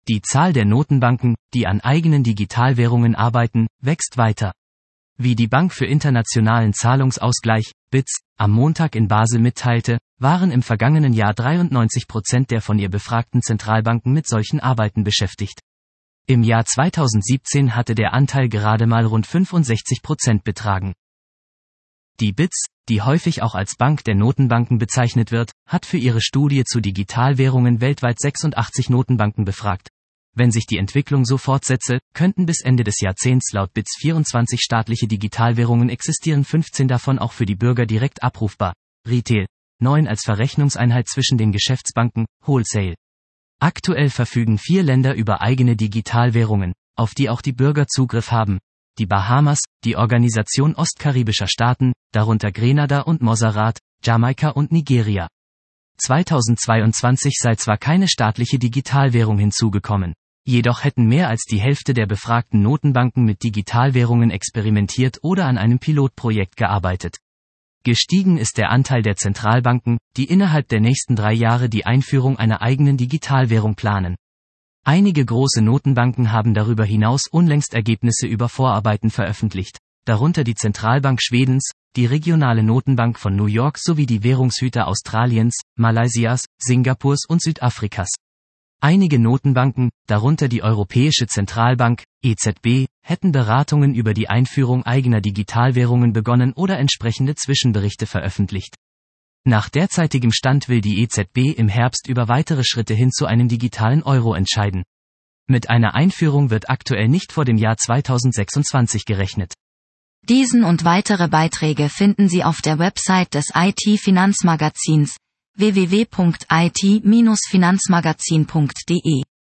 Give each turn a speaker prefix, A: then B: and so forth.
A: Die Zahl der Notenbanken, die an eigenen Digitalwährungen arbeiten, wächst weiter. Wie die Bank für internationalen Zahlungsausgleich, BITS, am Montag in Basel mitteilte, waren im vergangenen Jahr 93% der von ihr befragten Zentralbanken mit solchen Arbeiten beschäftigt. Im Jahr 2017 hatte der Anteil gerade mal rund 65% betragen. Die BITS, die häufig auch als Bank der Notenbanken bezeichnet wird, hat für ihre Studie zu Digitalwährungen weltweit 86 Notenbanken befragt. Wenn sich die Entwicklung so fortsetze, könnten bis Ende des Jahrzehnts laut BITS 24 staatliche Digitalwährungen existieren, 15 davon auch für die Bürger direkt abrufbar, Retail, 9 als Verrechnungseinheit zwischen den Geschäftsbanken, Wholesale. Aktuell verfügen 4 Länder über eigene Digitalwährungen, auf die auch die Bürger Zugriff haben. Die Bahamas, die Organisation ostkaribischer Staaten, darunter Grenada und Montserrat, Jamaika und Nigeria. 2022 sei zwar keine staatliche Digitalwährung hinzugekommen. Jedoch hätten mehr als die Hälfte der befragten Notenbanken mit Digitalwährungen experimentiert oder an einem Pilotprojekt gearbeitet. Gestiegen ist der Anteil der Zentralbanken, die innerhalb der nächsten 3 Jahre die Einführung einer eigenen Digitalwährung planen. Einige große Notenbanken haben darüber hinaus unlängst Ergebnisse über Vorarbeiten veröffentlicht, darunter die Zentralbank Schwedens, die regionale Notenbank von New York sowie die Währungshüter Australiens, Malaysias, Singapurs und Südafrikas. Einige Notenbanken, darunter die Europäische Zentralbank, EZB, hätten Beratungen über die Einführung eigener Digitalwährungen begonnen oder entsprechende Zwischenberichte veröffentlicht. Nach derzeitigem Stand will die EZB im Herbst über weitere Schritte hin zu einem digitalen Euro entscheiden. Mit einer Einführung wird aktuell nicht vor dem Jahr 2026 gerechnet.
B: Diesen und weitere Beiträge finden Sie auf der Website des IT-Finanzmagazins www.it-finanzmagazin.de.